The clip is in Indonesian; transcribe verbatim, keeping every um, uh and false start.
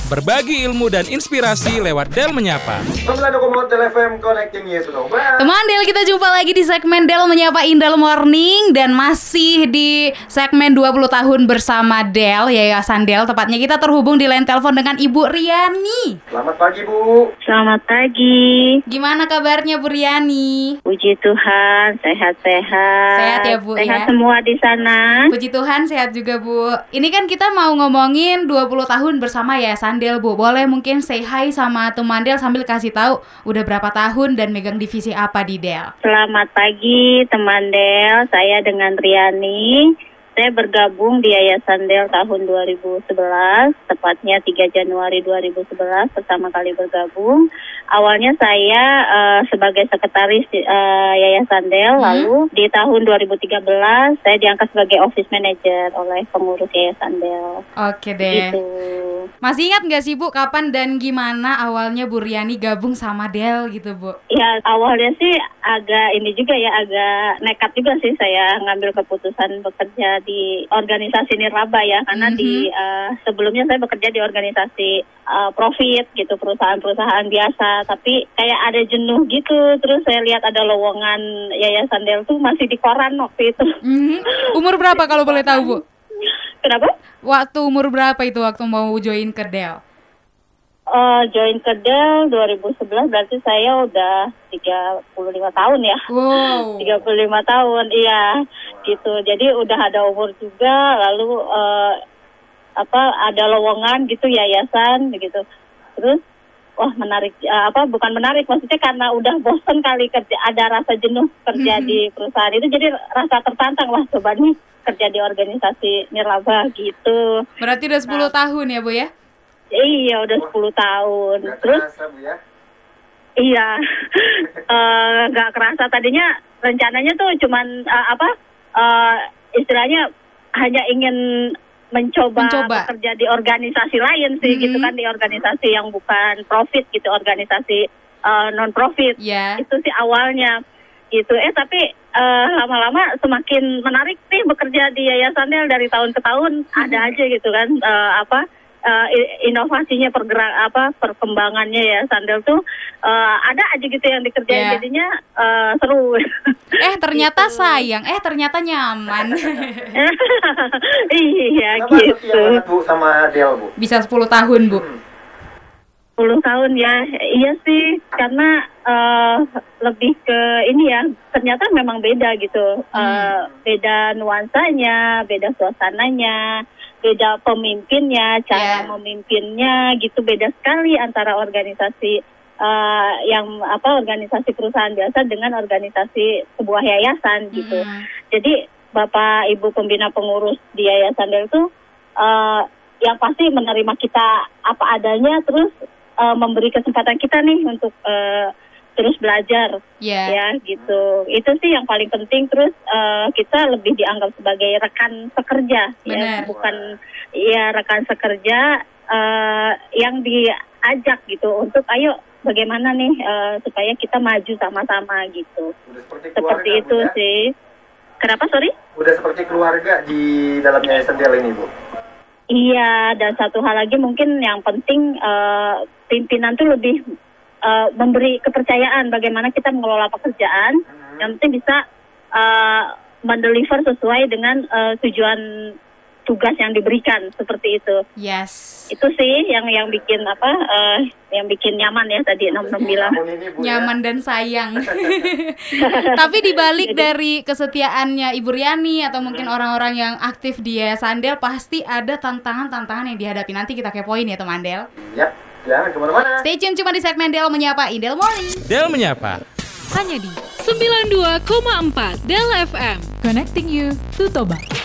Berbagi ilmu dan inspirasi lewat Del Menyapa. sembilan dua koma empat Del F M Connecting You to the World. Teman Del, kita jumpa lagi di segmen Del Menyapa Indel Morning. Dan masih di segmen dua puluh tahun bersama Del, Yayasan Del. Tepatnya kita terhubung di line telepon dengan Ibu Riani. Selamat pagi, Bu. Selamat pagi. Gimana kabarnya Bu Riani? Puji Tuhan, sehat-sehat. Sehat ya, Bu, Sehat ya? semua di sana. Puji Tuhan sehat juga, Bu. Ini kan kita mau ngomongin dua puluh tahun bersama Yayasan Del, Bu. Boleh mungkin say hi sama teman Del sambil kasih tahu udah berapa tahun dan megang divisi apa di Del. Selamat pagi teman Del, saya dengan Riani. Saya bergabung di Yayasan Del tahun dua ribu sebelas, tepatnya tiga Januari dua ribu sebelas pertama kali bergabung. Awalnya saya uh, sebagai sekretaris uh, Yayasan Del, hmm. lalu di tahun dua ribu tiga belas saya diangkat sebagai office manager oleh pengurus Yayasan Del. Oke deh. Gitu. Masih ingat nggak sih Bu kapan dan gimana awalnya Bu Riani gabung sama Del gitu, Bu? Ya awalnya sih agak ini juga ya, agak nekat juga sih saya ngambil keputusan bekerja di organisasi nirlaba ya, karena mm-hmm. di uh, sebelumnya saya bekerja di organisasi uh, profit gitu, perusahaan-perusahaan biasa, tapi kayak ada jenuh gitu. Terus saya lihat ada lowongan Yayasan Del tuh masih di koran waktu itu. Mm-hmm. Umur berapa kalau boleh tahu, Bu? Kenapa? Waktu umur berapa itu waktu mau join ke Del? Uh, join ke Del dua ribu sebelas, berarti saya udah tiga puluh lima tahun ya. Wow. tiga puluh lima tahun, iya. Gitu. Jadi udah ada umur juga, lalu uh, apa ada lowongan gitu yayasan begitu. Terus wah menarik, uh, apa bukan menarik, maksudnya karena udah bosan kali kerja, ada rasa jenuh kerja mm-hmm. di perusahaan itu, jadi rasa tertantang, wah coba nih kerja di organisasi nirlaba gitu. Berarti udah sepuluh nah, tahun ya, Bu ya? Iya, udah sepuluh tahun. Gak Terus kerasa, Bu, ya? Iya, nggak uh, kerasa. Tadinya rencananya tuh cuman uh, apa uh, istilahnya hanya ingin mencoba, mencoba bekerja di organisasi lain sih, mm-hmm. gitu kan, di organisasi yang bukan profit gitu, organisasi uh, non profit. Yeah. Itu sih awalnya gitu. Eh tapi uh, lama-lama semakin menarik nih bekerja di Yayasan Del, dari tahun ke tahun mm-hmm. ada aja gitu kan uh, apa Uh, inovasinya, pergerak apa perkembangannya ya Sandel tuh uh, ada aja gitu yang dikerjain, yeah. jadinya uh, seru. Eh ternyata gitu. Sayang, eh ternyata nyaman. Iya. Kenapa gitu. Kenapa Bu sama Del, Bu? Bisa sepuluh tahun, Bu. Hmm. sepuluh tahun ya, iya sih, karena uh, lebih ke ini ya, ternyata memang beda gitu, hmm. uh, beda nuansanya, beda suasananya, beda pemimpinnya, cara yeah. memimpinnya gitu, beda sekali antara organisasi uh, yang apa organisasi perusahaan biasa dengan organisasi sebuah yayasan gitu. Mm. Jadi Bapak Ibu pembina pengurus di Yayasan Del itu uh, yang pasti menerima kita apa adanya, terus uh, memberi kesempatan kita nih untuk uh, terus belajar, yeah. ya gitu. Itu sih yang paling penting. Terus uh, kita lebih dianggap sebagai rekan sekerja, bener. ya bukan ya rekan sekerja uh, yang diajak gitu untuk ayo bagaimana nih uh, supaya kita maju sama-sama gitu. Seperti, seperti itu ya? Sih. Kenapa sorry? Udah seperti keluarga di dalam Yayasan Del ini, Bu. Iya, dan satu hal lagi mungkin yang penting uh, pimpinan tuh lebih Uh, memberi kepercayaan bagaimana kita mengelola pekerjaan, hmm. yang penting bisa uh, mendeliver sesuai dengan uh, tujuan tugas yang diberikan, seperti itu. Yes. Itu sih yang yang bikin apa, uh, yang bikin nyaman ya tadi Nom Nom bilang. Nyaman dan sayang. Tapi dibalik dari kesetiaannya Ibu Riani atau mungkin hmm. orang-orang yang aktif di Yayasan Del, pasti ada tantangan-tantangan yang dihadapi. Nanti kita kepoin ya teman Del. Yap. Jangan kemana-mana. Stay tune cuma di segmen Del Menyapa Indel Morning. Del Menyapa hanya di sembilan puluh dua koma empat Del F M, Connecting You to Toba.